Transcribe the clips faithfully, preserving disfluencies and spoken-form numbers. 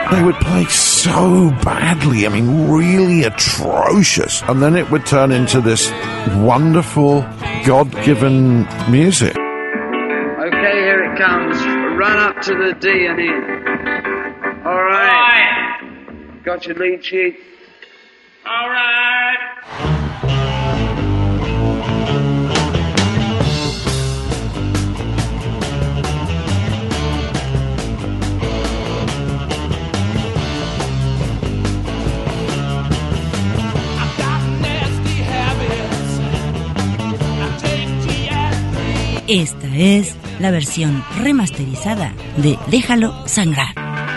They would play so badly, I mean, really atrocious. And then it would turn into this wonderful, God-given music. Okay, here it comes. Run up to the D and in. All right. All right. Got your lead sheet? All right. Esta es la versión remasterizada de Déjalo Sangrar.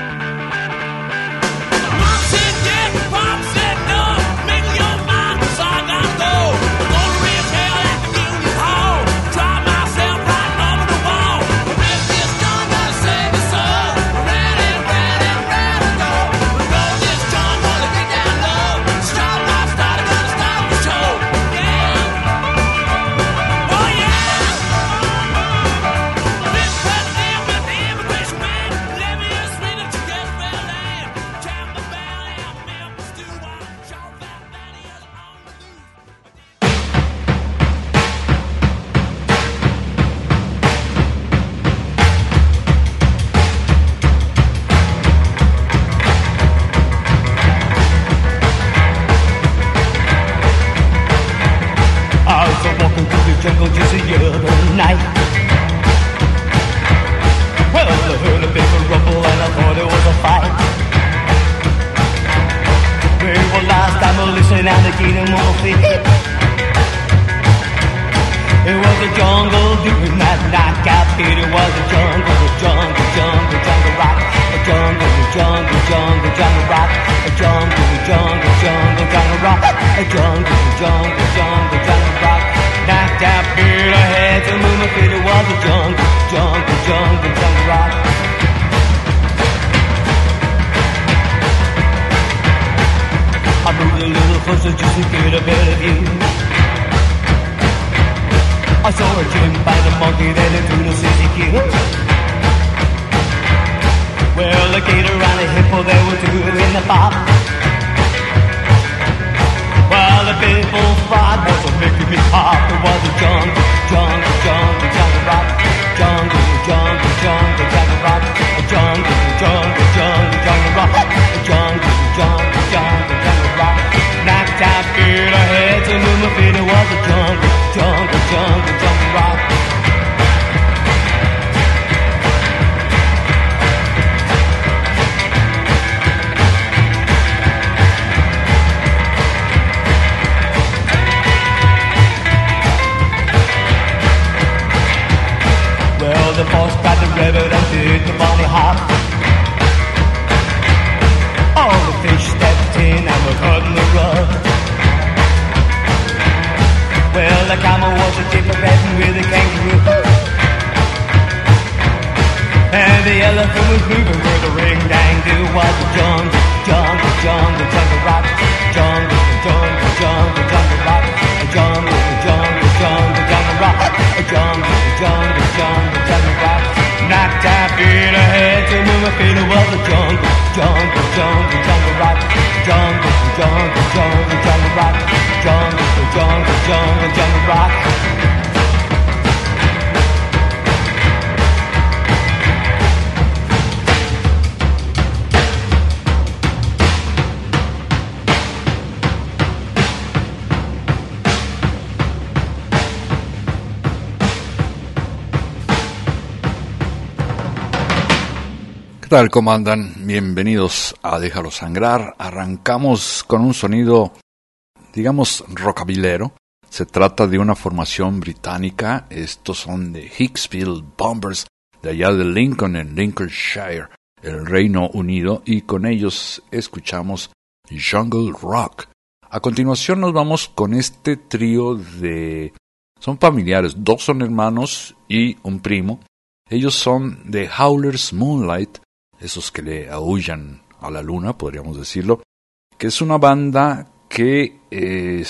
¿Qué tal? ¿Cómo andan? Bienvenidos a Déjalo Sangrar. Arrancamos con un sonido, digamos, rockabilero. Se trata de una formación británica. Estos son de Hicksville Bombers, de allá de Lincoln, en Lincolnshire, el Reino Unido. Y con ellos escuchamos Jungle Rock. A continuación nos vamos con este trío de... Son familiares, dos son hermanos y un primo. Ellos son The Howlers Moonlight, esos que le aúllan a la luna, podríamos decirlo, que es una banda que eh,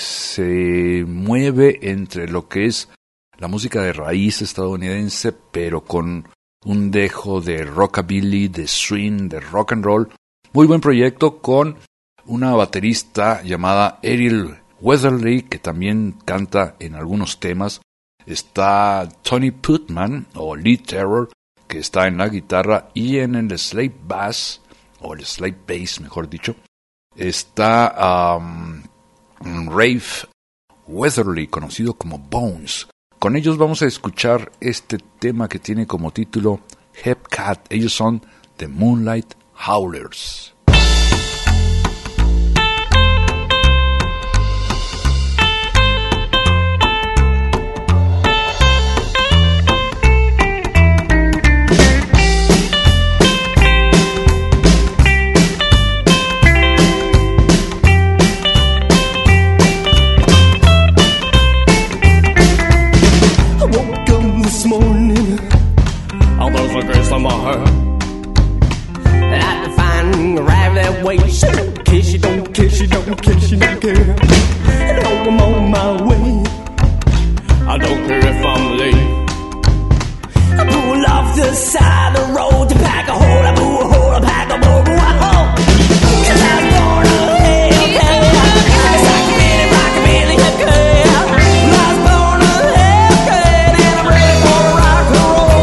se mueve entre lo que es la música de raíz estadounidense, pero con un dejo de rockabilly, de swing, de rock and roll, Muy buen proyecto con una baterista llamada Ariel Weatherly, que también canta en algunos temas. Está Tony Putman, o Lee Terror, que está en la guitarra y en el slide bass, o el slide bass, mejor dicho. Está um, Rafe Weatherly, conocido como Bones. Con ellos vamos a escuchar este tema que tiene como título Hepcat. Ellos son The Moonlight Howlers. On my heart, and I define arrive that way. She don't care, she don't care, she don't care, she don't care. And oh, I'm on my way. I don't care if I'm late. I pull off the side of the road to pack a hole. I pull a hole, I pack a hole, I hole. 'Cause I was born a hellcat. It's like a really rockabilly hellcat. I was born a hellcat, and I'm ready for the rock and roll.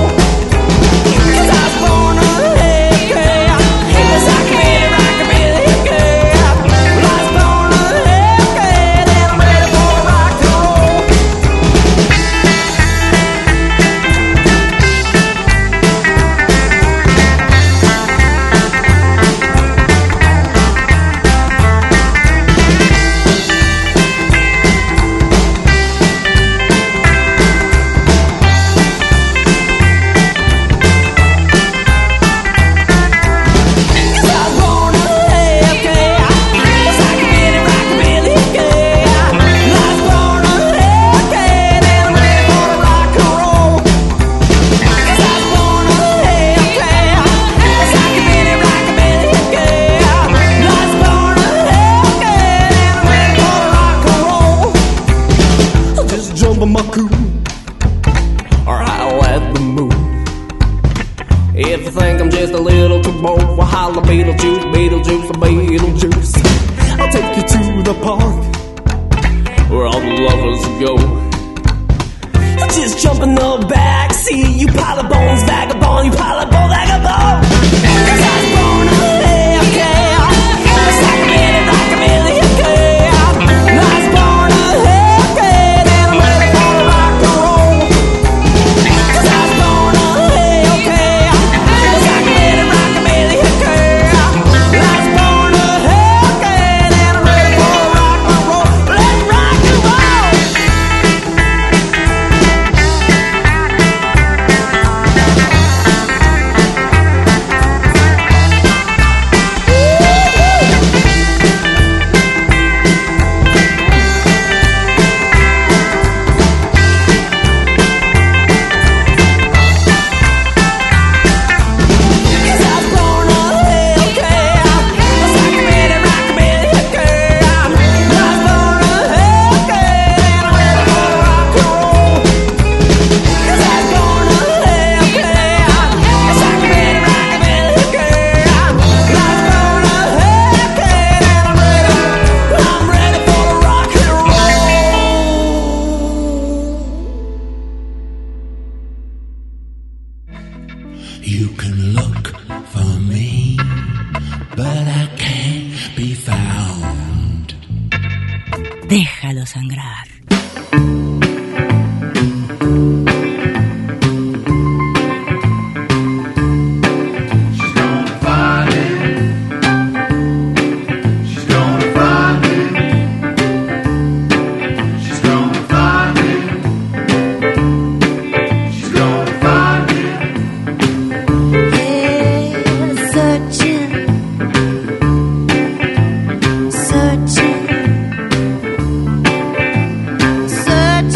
Déjalo sangrar. Searching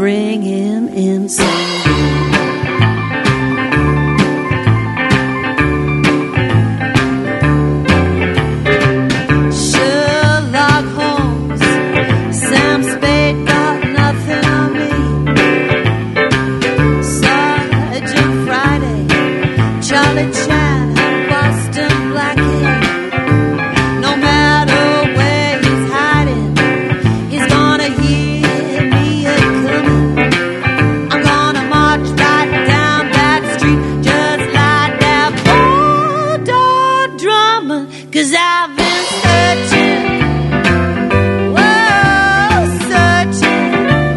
bring him inside. Sherlock Holmes, Sam Spade got nothing on me. Sergeant Friday, Charlie Chan, Boston Blackie. No matter where he's hiding, he's gonna hear me a-comin'. I'm gonna march right down that street, just like that bulldog drummer, 'cause I've been searching, whoa, searching,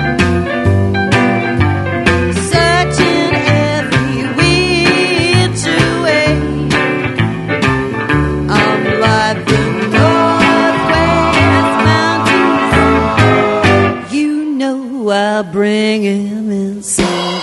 searching every which way. I'm like the Northwest Mountains, you know I'll bring him inside.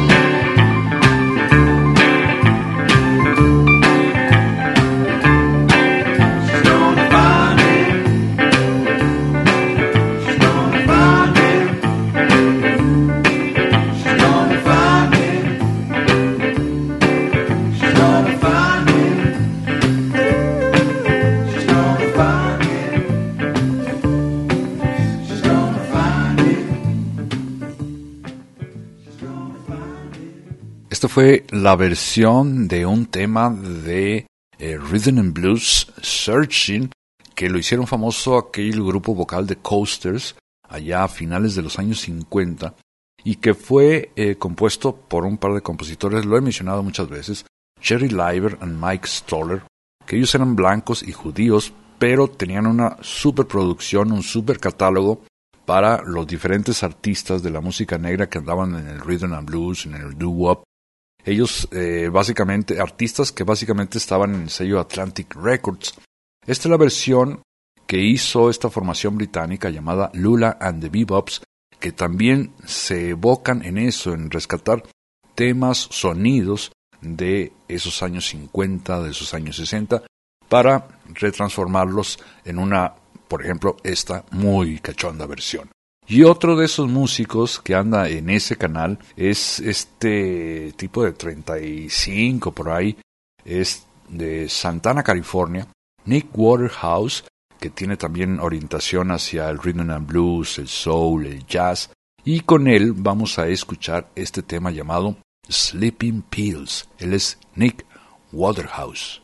Esta fue la versión de un tema de eh, Rhythm and Blues, Searching, que lo hicieron famoso aquel grupo vocal de Coasters allá a finales de los años cincuenta, y que fue eh, compuesto por un par de compositores, lo he mencionado muchas veces, Jerry Leiber y Mike Stoller, que ellos eran blancos y judíos, pero tenían una superproducción, un super catálogo para los diferentes artistas de la música negra que andaban en el Rhythm and Blues, en el doo-wop. Ellos, eh, básicamente, artistas que básicamente estaban en el sello Atlantic Records. Esta es la versión que hizo esta formación británica llamada Lula and the Bebops, que también se evocan en eso, en rescatar temas, sonidos de esos años cincuenta, de esos años sesenta, para retransformarlos en una, por ejemplo, esta muy cachonda versión. Y otro de esos músicos que anda en ese canal es este tipo de treinta y cinco por ahí, es de Santana, California, Nick Waterhouse, que tiene también orientación hacia el rhythm and blues, el soul, el jazz, y con él vamos a escuchar este tema llamado Sleeping Pills. Él es Nick Waterhouse.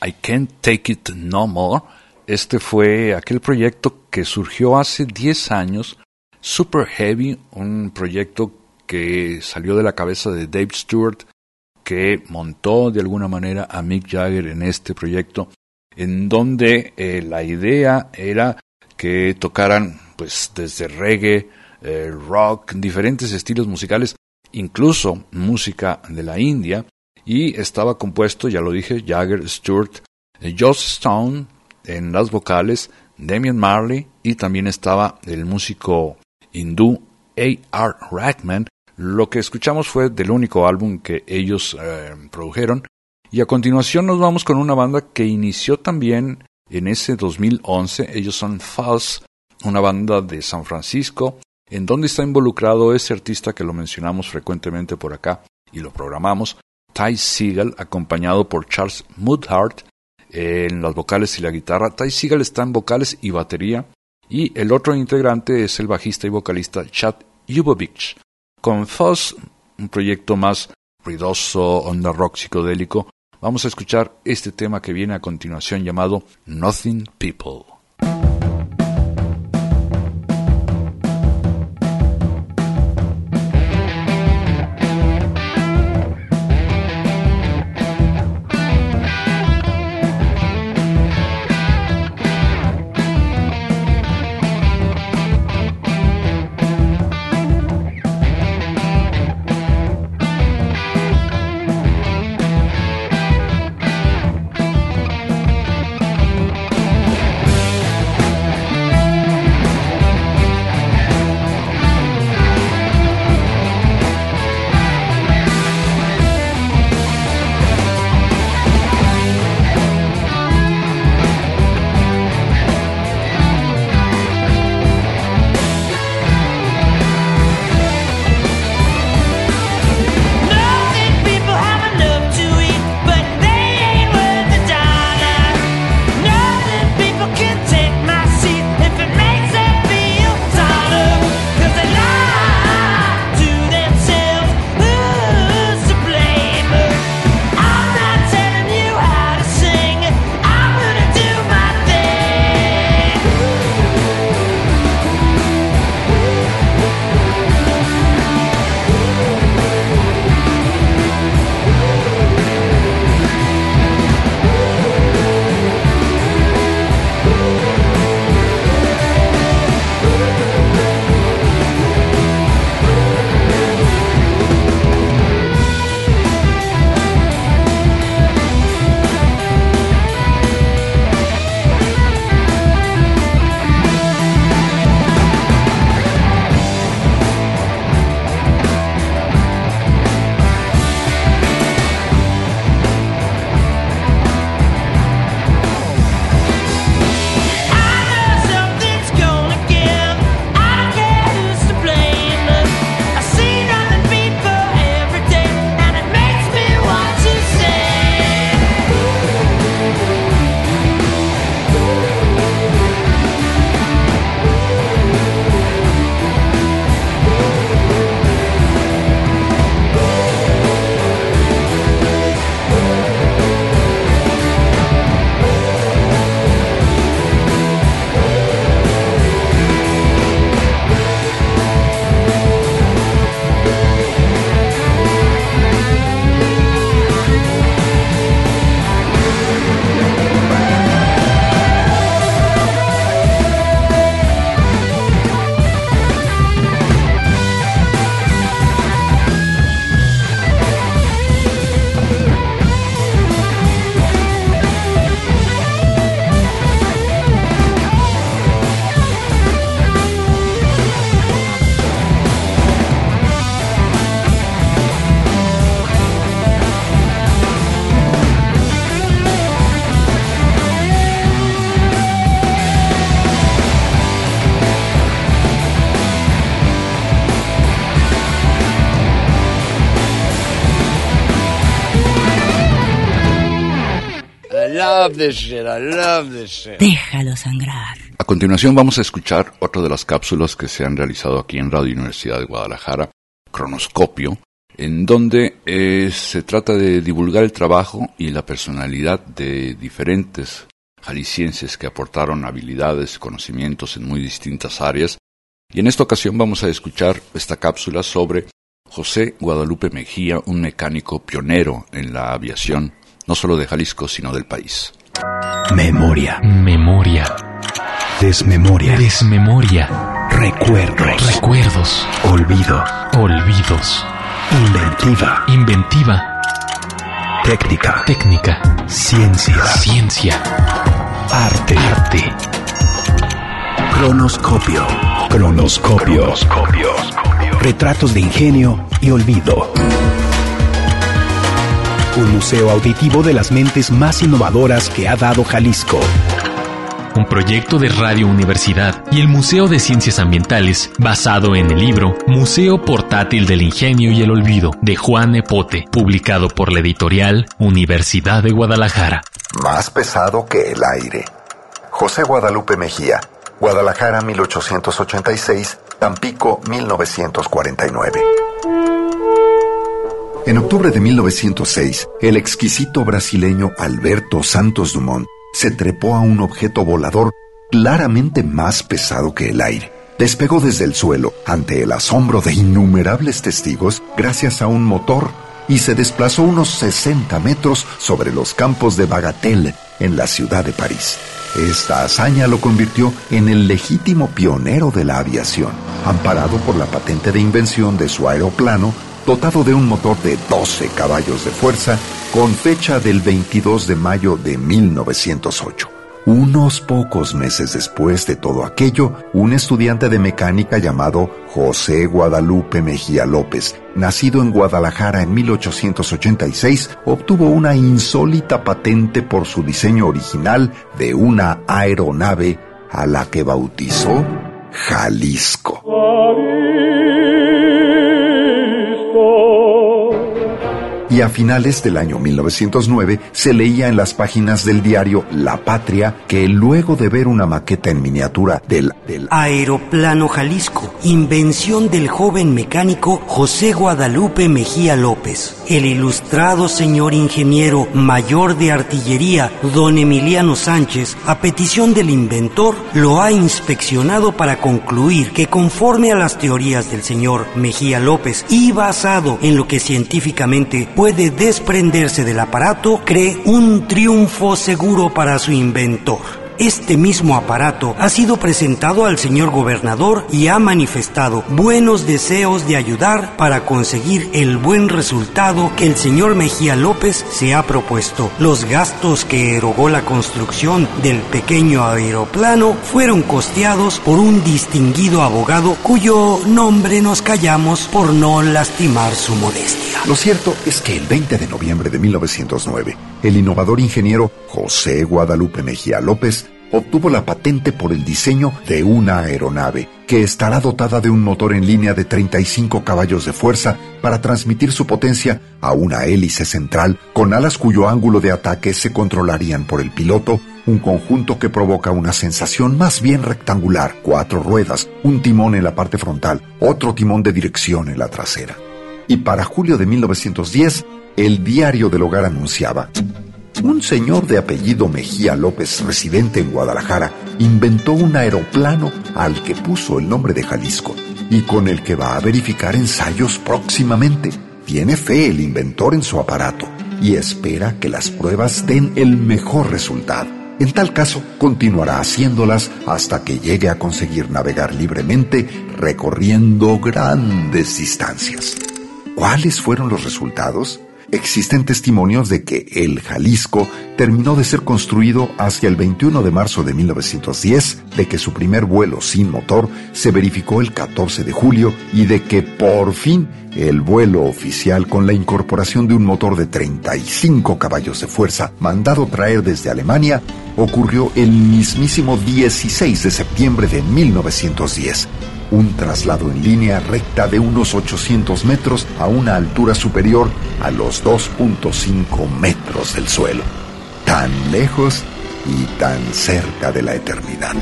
I Can't Take It No More. Este fue aquel proyecto que surgió hace diez años, Super Heavy, un proyecto que salió de la cabeza de Dave Stewart, que montó de alguna manera a Mick Jagger en este proyecto, en donde eh, la idea era que tocaran pues desde reggae, eh, rock, diferentes estilos musicales, incluso música de la India, y estaba compuesto, ya lo dije, Jagger, Stewart, eh, Joss Stone en las vocales, Damian Marley, y también estaba el músico hindú A R Rahman. Lo que escuchamos fue del único álbum que ellos eh, produjeron, y a continuación nos vamos con una banda que inició también en ese dos mil once. Ellos son False, una banda de San Francisco, en donde está involucrado ese artista que lo mencionamos frecuentemente por acá y lo programamos, Ty Segall, acompañado por Charles Mudhart eh, en las vocales y la guitarra. Ty Segall está en vocales y batería, y el otro integrante es el bajista y vocalista Chad Yubovich. Con Fuzz, un proyecto más ruidoso, onda rock psicodélico, vamos a escuchar este tema que viene a continuación llamado Nothing People. love this shit, I love this shit. Déjalo sangrar. A continuación vamos a escuchar otra de las cápsulas que se han realizado aquí en Radio Universidad de Guadalajara, Cronoscopio, en donde eh, se trata de divulgar el trabajo y la personalidad de diferentes jaliscienses que aportaron habilidades, conocimientos en muy distintas áreas. Y en esta ocasión vamos a escuchar esta cápsula sobre José Guadalupe Mejía, un mecánico pionero en la aviación, no solo de Jalisco, sino del país. Memoria. Memoria. Desmemoria. Desmemoria. Recuerdos. Recuerdos. Olvido. Olvidos. Inventiva. Inventiva. Técnica. Técnica. Ciencia. Ciencia. Arte. Arte. Cronoscopio. Cronoscopio. Cronoscopio. Retratos de ingenio y olvido. Un museo auditivo de las mentes más innovadoras que ha dado Jalisco. Un proyecto de Radio Universidad y el Museo de Ciencias Ambientales, basado en el libro Museo Portátil del Ingenio y el Olvido, de Juan Epote, publicado por la editorial Universidad de Guadalajara. Más pesado que el aire. José Guadalupe Mejía, Guadalajara mil ochocientos ochenta y seis, Tampico mil novecientos cuarenta y nueve. En octubre de mil novecientos seis, el exquisito brasileño Alberto Santos Dumont se trepó a un objeto volador claramente más pesado que el aire. Despegó desde el suelo, ante el asombro de innumerables testigos, gracias a un motor, y se desplazó unos sesenta metros sobre los campos de Bagatelle, en la ciudad de París. Esta hazaña lo convirtió en el legítimo pionero de la aviación, amparado por la patente de invención de su aeroplano, dotado de un motor de doce caballos de fuerza, con fecha del veintidós de mayo de mil novecientos ocho. Unos pocos meses después de todo aquello, un estudiante de mecánica llamado José Guadalupe Mejía López, nacido en Guadalajara en mil ochocientos ochenta y seis, obtuvo una insólita patente por su diseño original de una aeronave a la que bautizó Jalisco. Y a finales del año mil novecientos nueve se leía en las páginas del diario La Patria que luego de ver una maqueta en miniatura del, del Aeroplano Jalisco, invención del joven mecánico José Guadalupe Mejía López, el ilustrado señor ingeniero mayor de artillería don Emiliano Sánchez, a petición del inventor, lo ha inspeccionado para concluir que conforme a las teorías del señor Mejía López y basado en lo que científicamente puede desprenderse del aparato, cree un triunfo seguro para su inventor. Este mismo aparato ha sido presentado al señor gobernador y ha manifestado buenos deseos de ayudar para conseguir el buen resultado que el señor Mejía López se ha propuesto. Los gastos que erogó la construcción del pequeño aeroplano fueron costeados por un distinguido abogado cuyo nombre nos callamos por no lastimar su modestia. Lo cierto es que el veinte de noviembre de mil novecientos nueve, el innovador ingeniero José Guadalupe Mejía López obtuvo la patente por el diseño de una aeronave que estará dotada de un motor en línea de treinta y cinco caballos de fuerza para transmitir su potencia a una hélice central con alas cuyo ángulo de ataque se controlarían por el piloto, un conjunto que provoca una sensación más bien rectangular, cuatro ruedas, un timón en la parte frontal, otro timón de dirección en la trasera. Y para julio de mil novecientos diez, el Diario del Hogar anunciaba: un señor de apellido Mejía López, residente en Guadalajara, inventó un aeroplano al que puso el nombre de Jalisco y con el que va a verificar ensayos próximamente. Tiene fe el inventor en su aparato y espera que las pruebas den el mejor resultado. En tal caso, continuará haciéndolas hasta que llegue a conseguir navegar libremente recorriendo grandes distancias. ¿Cuáles fueron los resultados? Existen testimonios de que el Jalisco terminó de ser construido hacia el veintiuno de marzo de mil novecientos diez, de que su primer vuelo sin motor se verificó el catorce de julio y de que por fin el vuelo oficial con la incorporación de un motor de treinta y cinco caballos de fuerza mandado traer desde Alemania ocurrió el mismísimo dieciséis de septiembre de mil novecientos diez. Un traslado en línea recta de unos ochocientos metros a una altura superior a los dos punto cinco metros del suelo. Tan lejos y tan cerca de la eternidad.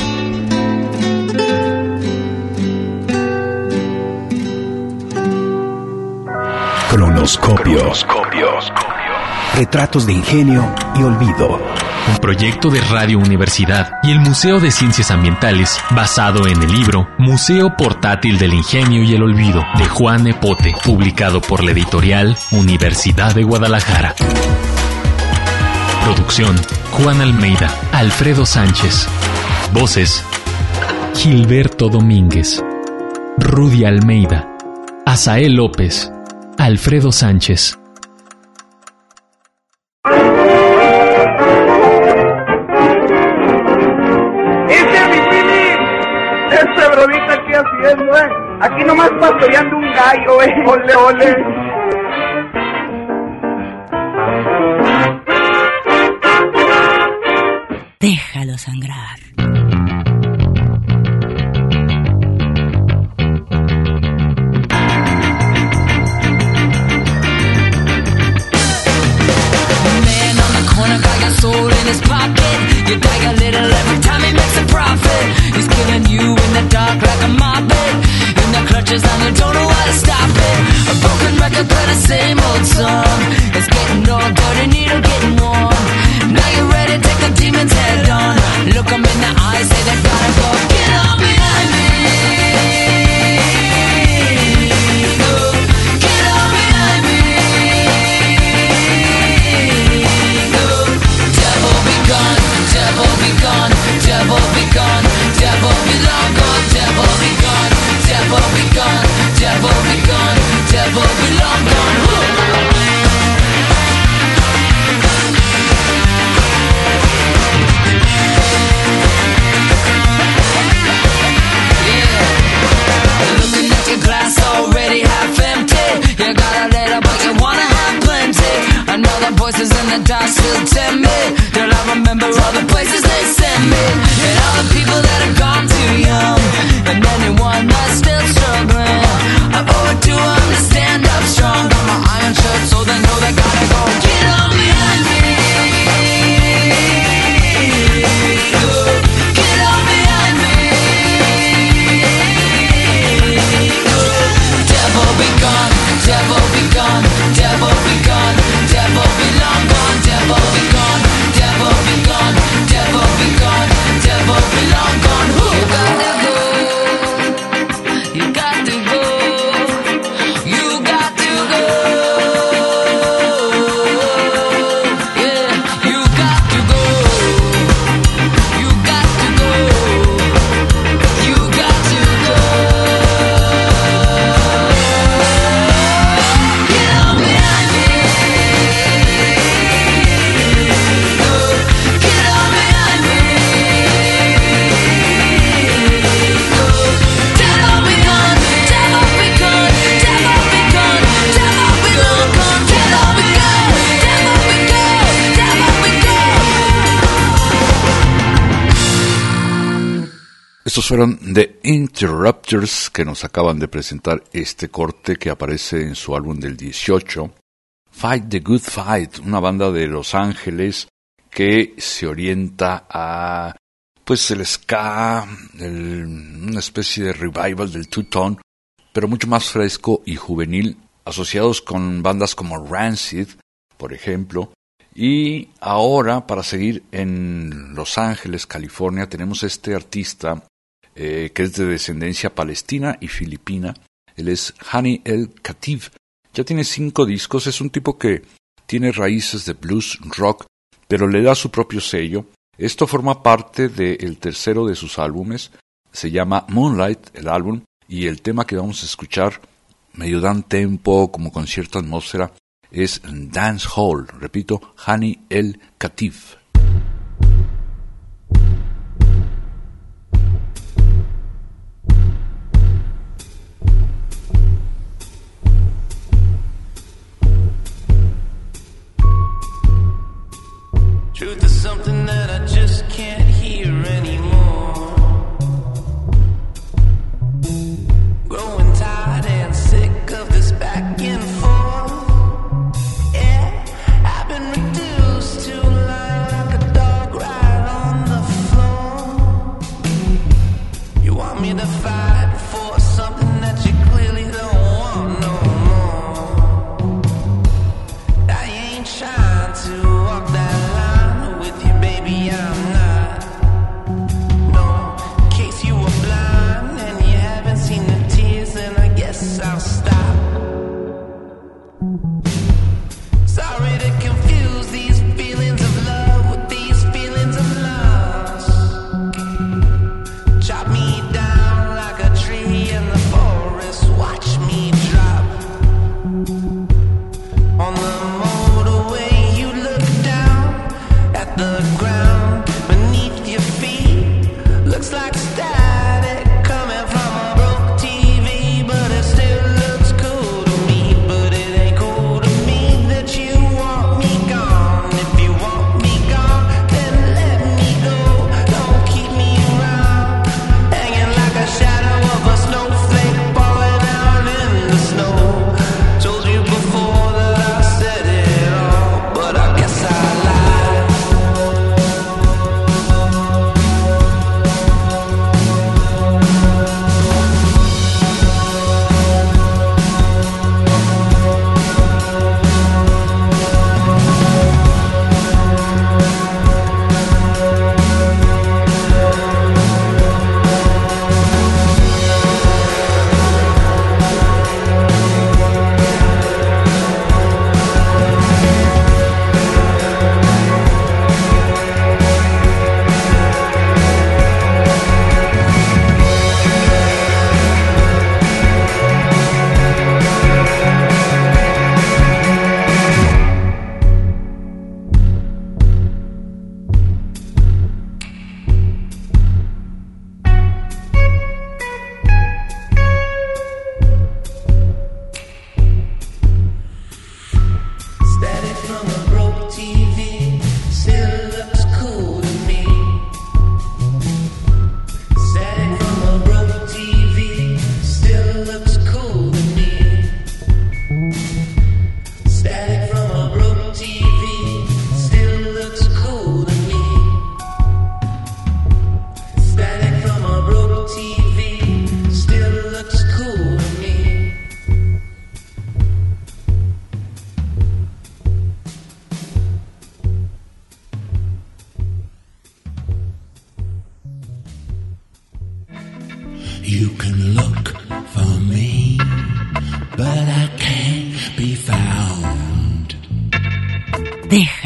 Cronoscopio. Retratos de ingenio y olvido. Un proyecto de Radio Universidad y el Museo de Ciencias Ambientales basado en el libro Museo Portátil del Ingenio y el Olvido de Juan Epote, publicado por la editorial Universidad de Guadalajara. Producción: Juan Almeida, Alfredo Sánchez. Voces: Gilberto Domínguez, Rudy Almeida, Asael López, Alfredo Sánchez. Este brodita aquí haciendo, eh. Aquí nomás pastoreando un gallo, eh. Ole, ole. Déjalo sangrar. Soul in his pocket, you die a little every time he makes a profit. He's killing you in the dark like a moppet, in the clutches and you don't know how to stop it. A broken record play the same old song. It's getting all dirty, needle getting warm. Now you're ready, take the demon's head on. Look 'em in the eyes, say they gotta go. Get on behind me. Devil be gone, devil be long gone, devil be gone, devil be gone, devil be gone, devil be long gone. Yeah, looking at your glass already half empty. You got a little but you wanna have plenty. I know the voices in the dark still tempt me. Till I remember all the places they sent me. And all the people that have gone too young. And anyone that's still struggling. I owe it to them to stand up strong. Got my iron shirt so they know they gotta go. Get on behind me. Get on behind me. Devil be gone, devil be gone, devil be gone, devil be long gone, devil be gone, devil be gone, devil be gone, devil be long gone. You gotta go, you got to go, you got to go. Yeah, you got to go, you got to go, you got to go. Get on behind me. Get on behind me. Devil be gone, devil be gone, devil be gone, devil be long gone, devil be gone, devil be gone, devil be gone. Estos fueron The Interrupters, que nos acaban de presentar este corte que aparece en su álbum del dieciocho, Fight the Good Fight, una banda de Los Ángeles que se orienta a pues el ska, el, una especie de revival del two-tone, pero mucho más fresco y juvenil, asociados con bandas como Rancid, por ejemplo. Y ahora, para seguir en Los Ángeles, California, tenemos este artista eh, que es de descendencia palestina y filipina. Él es Hani El Khatif. Ya tiene cinco discos, es un tipo que tiene raíces de blues, rock, pero le da su propio sello. Esto forma parte del tercero de sus álbumes, se llama Moonlight, el álbum, y el tema que vamos a escuchar, medio dan tempo, como con cierta atmósfera, es Dance Hall, repito, Hani El Khatif. Truth is something that I just can't hear anymore. Growing tired and sick of this back and forth. Yeah, I've been reduced to life.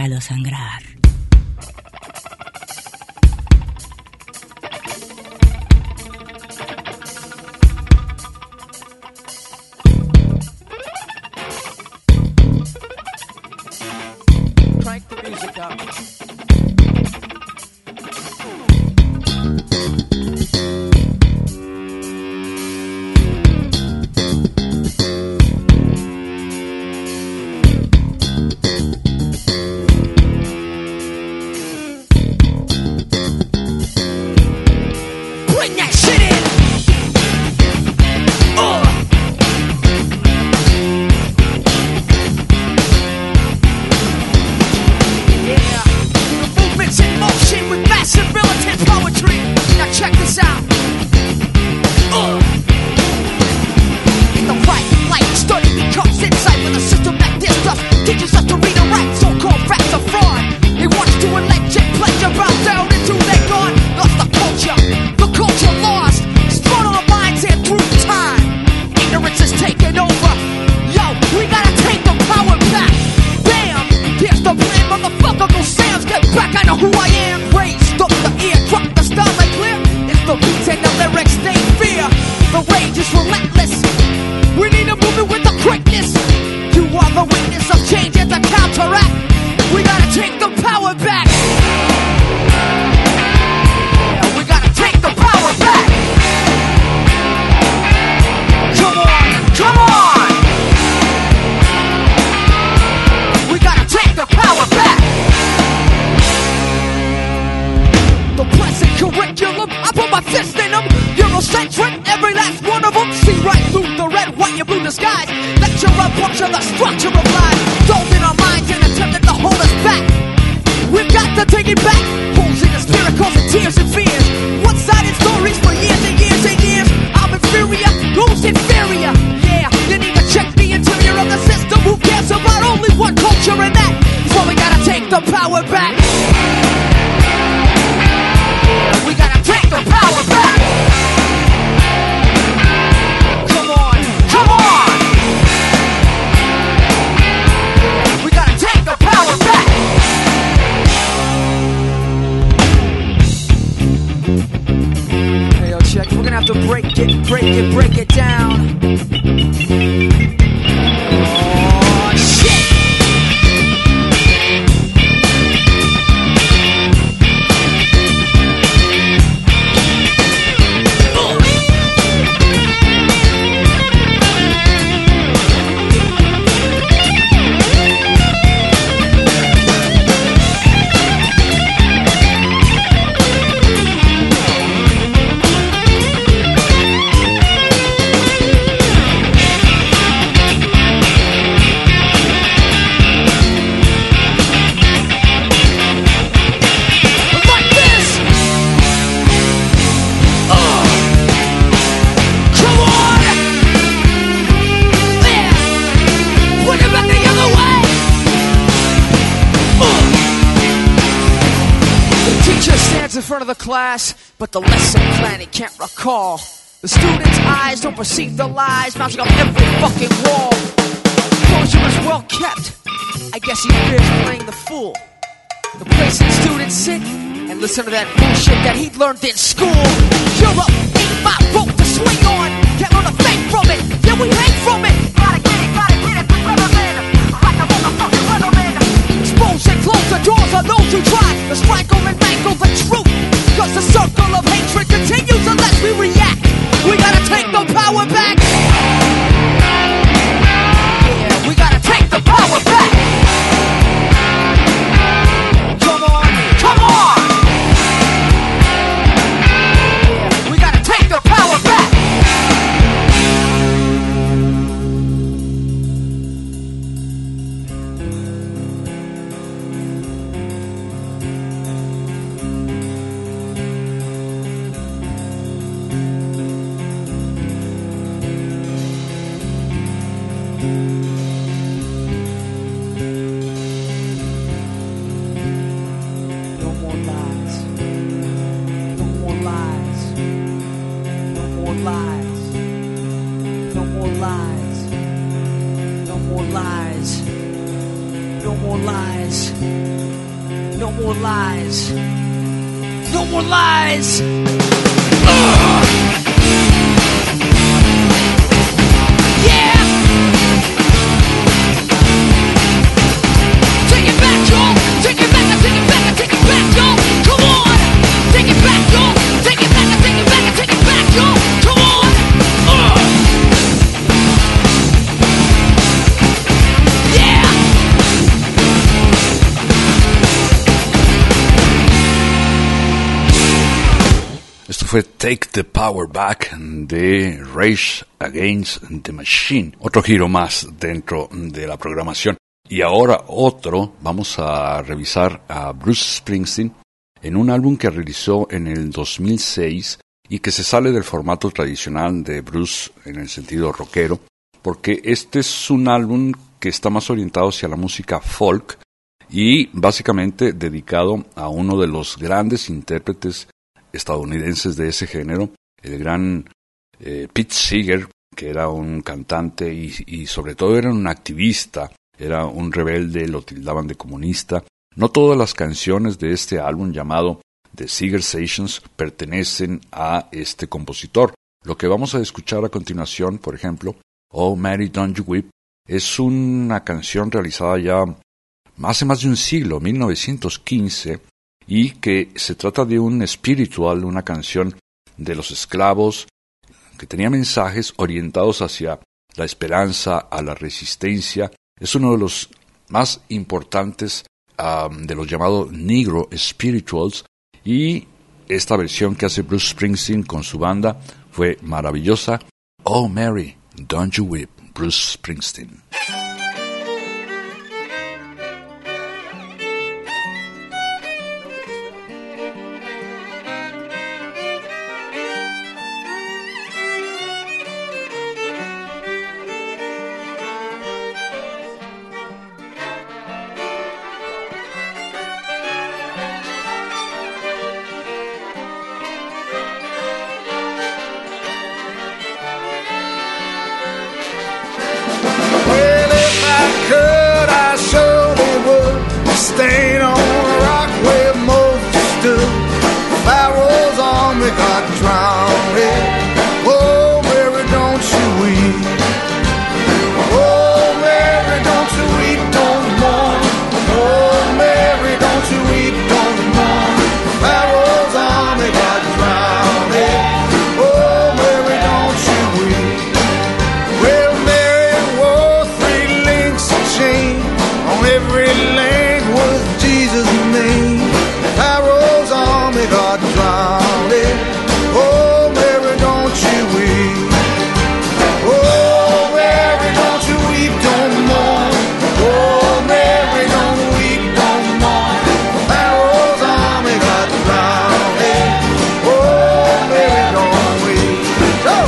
Déjalo sangrar. Crank the music up. Bring that shit in. Uh. Yeah, the movement's in motion with massive militant poetry. Now check this out. Uh. In the right light, study becomes insight with a system that this us teaches us to read and write. So-called facts are fraud. They want us to electric pleasure, bow down until they're gone. Lost the culture, the culture lost. Strong on our minds here through time. Ignorance is taking over. Yo, we gotta take the power back. Bam, here's the plan, motherfucker. No sounds, get back. I know who I am. Raised up the ear, drop the style and clear. It's the beats and the lyrics they fear. The rage is relentless. We need a movement with the quickness. You are the witness of change and the counteract. We gotta take the power back. Yeah, we gotta take the power back. Come on, come on. We gotta take the power back. The present curriculum, I put my fist in them. Eurocentric, every last one of them. See right through the red, white, and blue disguise. Lecture a bunch of the structure of life. Don't in our minds and attempted to hold us back. We've got to take it back. Holes in the spirit causing tears and fears. One-sided stories for years and years and years. I'm inferior, who's inferior? Yeah, you need to check the interior of the system. Who cares about only one culture and that? So we gotta take the power back. Yeah, we gotta take the power back. Come on, come on. We gotta take the power back. Hey, yo, check. We're gonna have to break it, break it, break it down. Oh, shit. In front of the class, but the lesson plan he can't recall. The students' eyes don't perceive the lies mounting up every fucking wall. Closure is well kept. I guess he fears playing the fool. The place that students sit and listen to that bullshit that he learned in school. Europe ain't my rope to swing on. Can't learn a thing from it. Yeah, we hang from it. Gotta get it, gotta get it, weatherman. Like a motherfucking weatherman. Expose and close the doors on those who try to strangle and mangle the truth. Cause the circle of hatred continues unless we react. We gotta take the power back. Yeah, we gotta take the power back. Come on, come on. Yeah, we gotta take the power back. No more lies. No more lies. No more lies. Ugh! Yeah! Take it back, y'all. Take it back, I take it back, I take it back, y'all. Come on. Take it back, y'all. Take it back, I take it back, I take it back, y'all. Come on. Ugh! Yeah! Esto fue Take the Power Back de Rage Against the Machine. Otro giro más dentro de la programación. Y ahora otro, vamos a revisar a Bruce Springsteen en un álbum que realizó en el dos mil seis y que se sale del formato tradicional de Bruce en el sentido rockero, porque este es un álbum que está más orientado hacia la música folk y básicamente dedicado a uno de los grandes intérpretes estadounidenses de ese género, el gran eh, Pete Seeger, que era un cantante y, y sobre todo era un activista, era un rebelde, lo tildaban de comunista. No todas las canciones de este álbum llamado The Seeger Sessions pertenecen a este compositor. Lo que vamos a escuchar a continuación, por ejemplo, Oh Mary Don't You Weep, es una canción realizada ya hace más de un siglo, mil novecientos quince, y que se trata de un spiritual, una canción de los esclavos que tenía mensajes orientados hacia la esperanza, a la resistencia. Es uno de los más importantes um, de los llamados Negro Spirituals, y esta versión que hace Bruce Springsteen con su banda fue maravillosa. Oh Mary, Don't You Weep, Bruce Springsteen. Staying on a rock where Moses stood. Pharaoh's army got drowned. Oh, Mary, don't you weep. Oh, Mary, don't you weep, don't mourn. Oh, Mary, don't you weep, don't mourn. Pharaoh's army got drowned. Oh, Mary, don't you weep. Well, Mary wore three links of chain on every lane. Jesus' name. Pharaoh's army got drowned. Oh, Mary, don't you weep. Oh, Mary, don't you weep, don't mourn. Oh, Mary, don't weep, don't mourn. Pharaoh's army got drowned. Oh, Mary, don't weep. Go!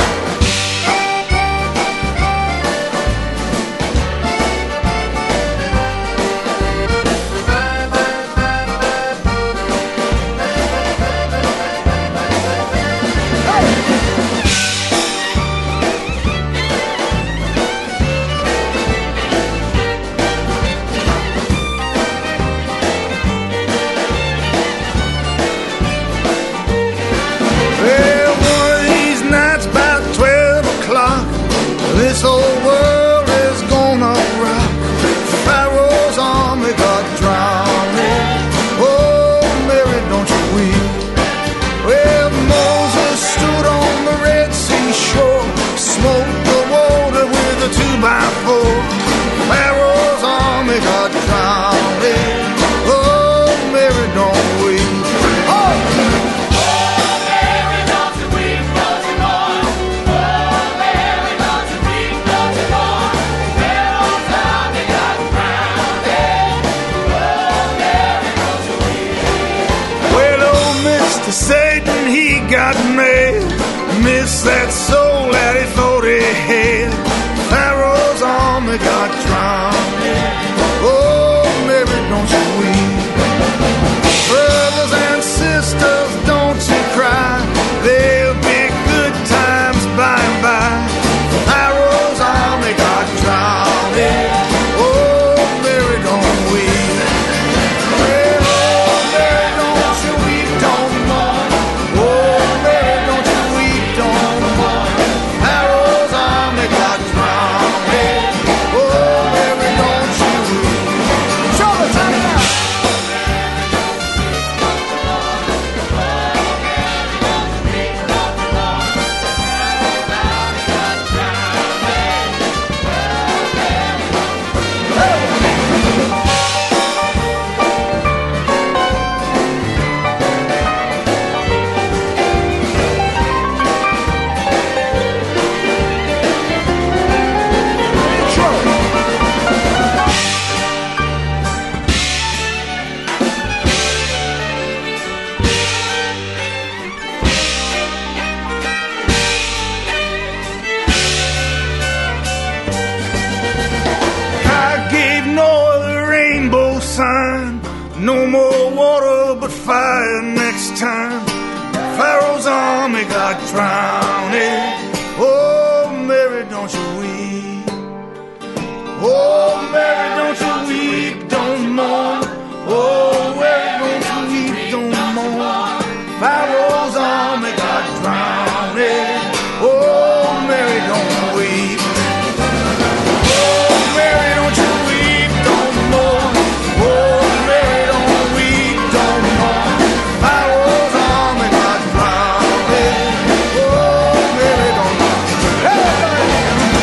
This whole world is gonna rock. Pharaoh's army got drowned. Oh, Mary, don't you weep. Well, Moses stood on the Red Sea shore, smoked the water with a two by four. Pharaoh's army got drowned. Oh, Mary, don't weep. Oh! Satan, he got mad, missed that soul that he thought he had. Pharaoh's army got drowned. Oh, Mary, don't you weep. Brothers and sisters, don't you cry. There'll be good times by and by. Pharaoh's army got drowned. Oh, Mary, don't No more water but fire next time. Pharaoh's army got drowned. Oh, Mary, don't you weep. Oh, Mary, don't you weep, don't mourn. Oh, Mary, don't you weep, don't mourn. Pharaoh's army got drowned. Oh, Mary, don't weep. Oh, Mary, don't you weep, don't mourn. Oh, Mary, don't weep, don't mourn. Pharaoh's army got drowned. Oh, Mary, don't weep. Hey!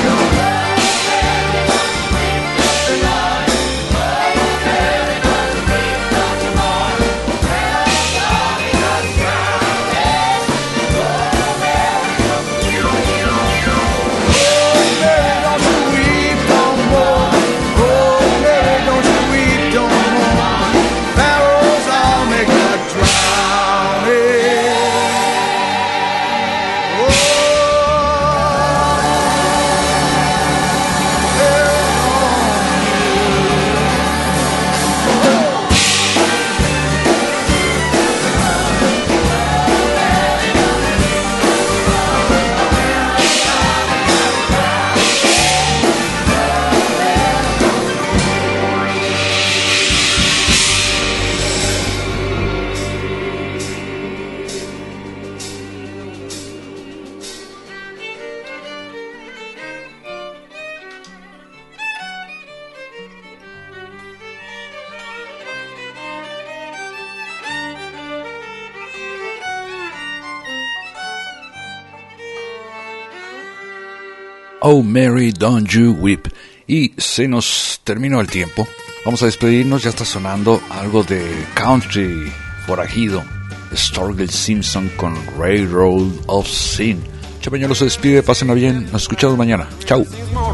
Oh Mary, Don't You Weep. Y se nos terminó el tiempo. Vamos a despedirnos, ya está sonando algo de country forajido. Sturgill Simpson con Railroad of Sin. Chapeñuelo se despide, pásenla bien, nos escuchamos mañana. Chau.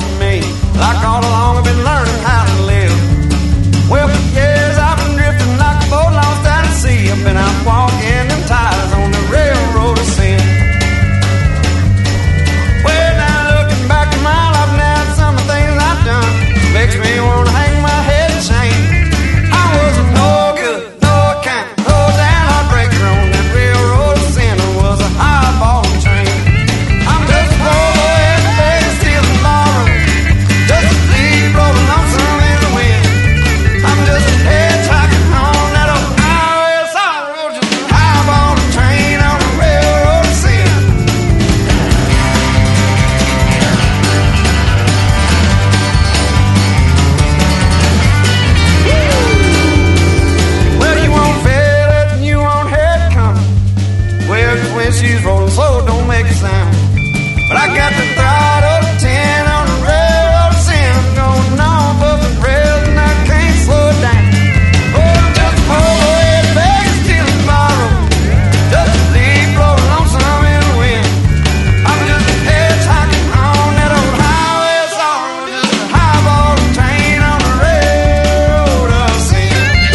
Makes me wanna hang my head and shame. I was no good, no account, no damn heartbreaker on that railroad of sin. I was a highball train. I'm just a poor boy every day, still tomorrow. Just a sleep rolling lonesome in the wind. I'm just a hitchhiking on that old highway of sorrow. Just a highball train on the railroad of sin. When she's rolling slow, don't make a sound. But I got the throttle ten on the railroad of sin. I'm going on above the rails and I can't slow it down. Oh, I'm just a poor boy, begging, stealing, borrowed. Just a leaf blowing lonesome in the wind. I'm just a hitchhiking on that old highway of sorrow. Just a highball train on the railroad of sin.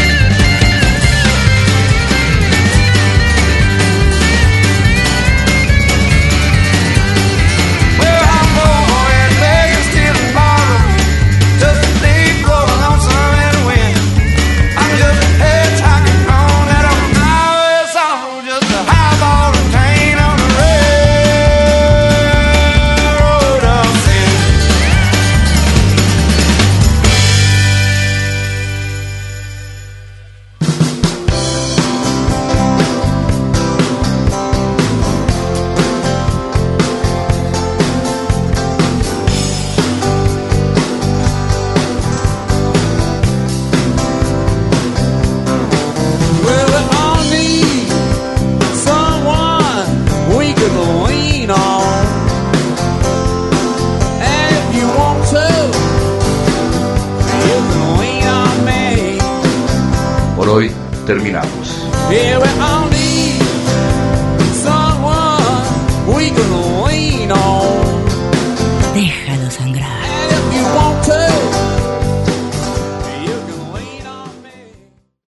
Por hoy terminamos. Yeah, we all need someone we can lean on. Déjalo sangrar. And if you